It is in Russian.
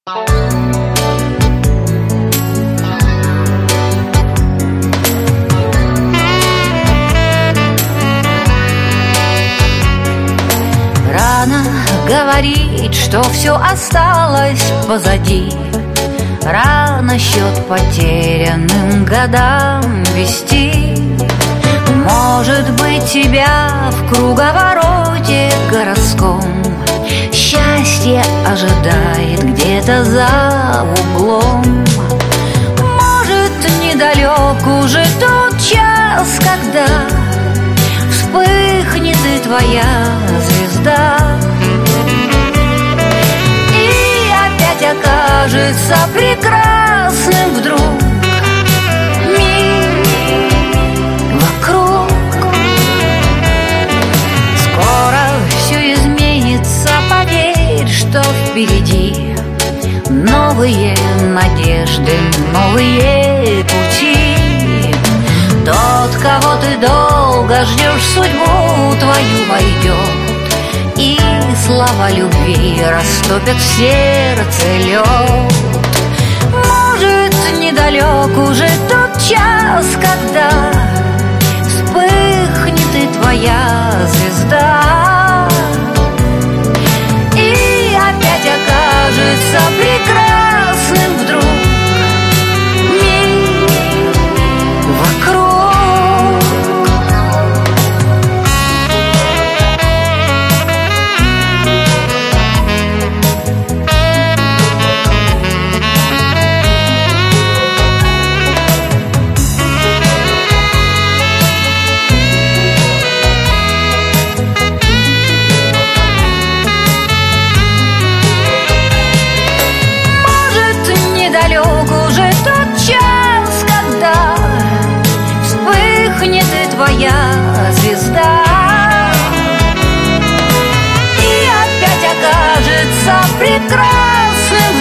Рано говорить, что все осталось позади. Рано счет потерянным годам вести. Может быть, тебя в круговороте городском счастье ожидает где-то за углом. Может, недалек уже тот час, когда вспыхнет и твоя звезда, и опять окажется прекрасным вдруг мир вокруг. Скоро все изменится, поверь, что впереди новые надежды, новые пути. Тот, кого ты долго ждешь, судьбу твою войдет, и слова любви растопят в сердце лед. Может, недалек уже тот час, когда вспыхнет и твоя звезда, и опять окажется прекрасным вдруг мир вокруг. Твоя звезда, и опять окажется прекрасным